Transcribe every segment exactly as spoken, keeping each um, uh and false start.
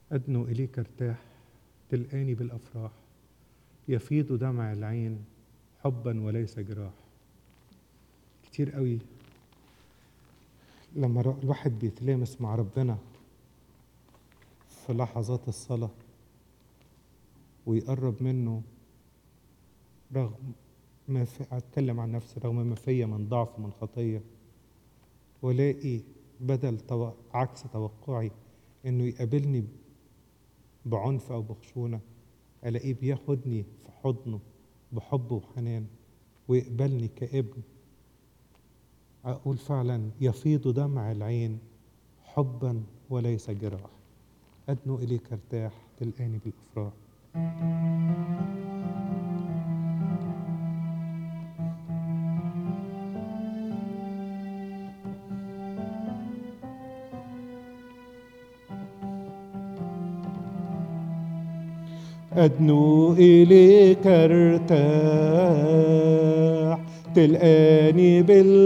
أدنو إليك ارتاح تلقاني بالأفراح، يفيض دمع العين حبا وليس جراح. كتير قوي لما الواحد بيتلامس مع ربنا في لحظات الصلاة ويقرب منه، رغم ما في أتكلم عن نفسي، رغم ما فيا من ضعف ومن خطية، ولاقي بدل تو... عكس توقعي إنه يقابلني بعنف أو بخشونة، ألاقيه بياخدني في حضنه بحب وحنان ويقبلني كابن. أقول فعلا يفيض دمع العين حبا وليس جراح. أدنو إليك ارتاح تلقاني بالأفراح. أدنو إليك ارتاح تلقاني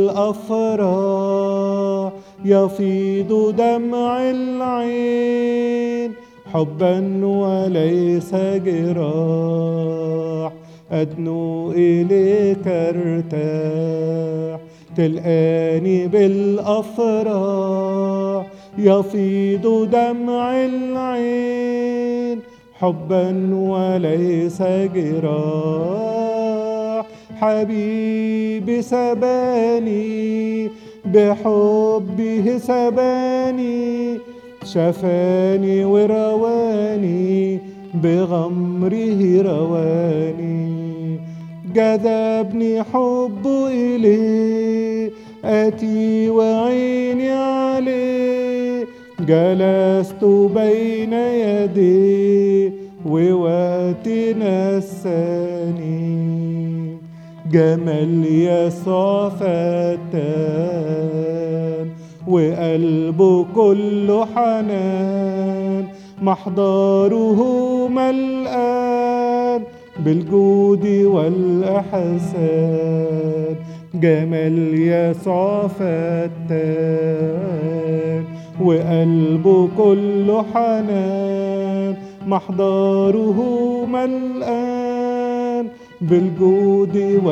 بالأفراح، يفيض دمع العين حبا وليس جراح. أدنو إليك ارتاح تلقاني بالأفراح، يفيض دمع العين حبا وليس جراح. حبيبي سباني بحبه سباني، شفاني ورواني بغمره رواني. جذبني حبه إليه أتي وعيني عليه، جلست بين يديه ووقتي نساني. جمال يسوع فتان وقلبه كله حنان، محضره ملآن بالجود والإحسان. جمال يسوع فتان وقلبه كله حنان، محضره ملآن بالجود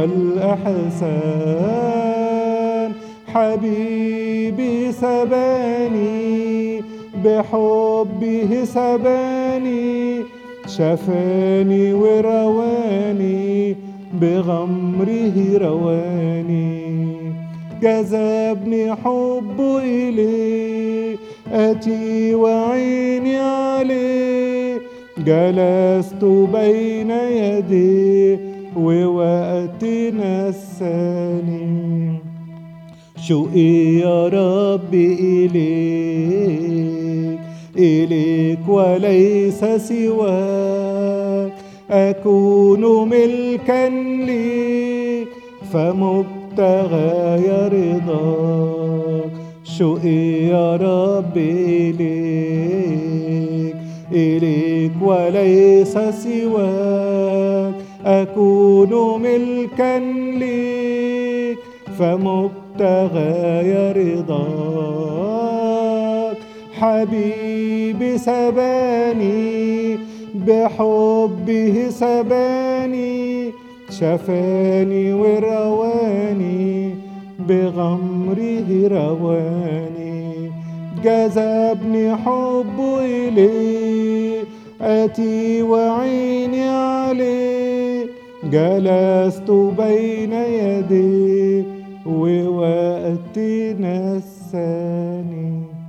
والإحسان. حبيبي سباني بحبه سباني، شفاني ورواني بغمره رواني. جذبني حبه إليه أتي وعيني عليه، جلست بين يديه ووقتي نساني. شوقي يا رب إليك إليك وليس سواك، أكون ملكا ليك فمبتغى رضاك. شوقي يا رب إليك إليك وليس سواك، أكون ملكا ليك فمبتغى رضاك. حبيبي سباني بحبه سباني، شفاني ورواني بغمره رواني. جذبني حبه إليه أتي وعيني عليه، جلست بين يديه ووقتي نساني.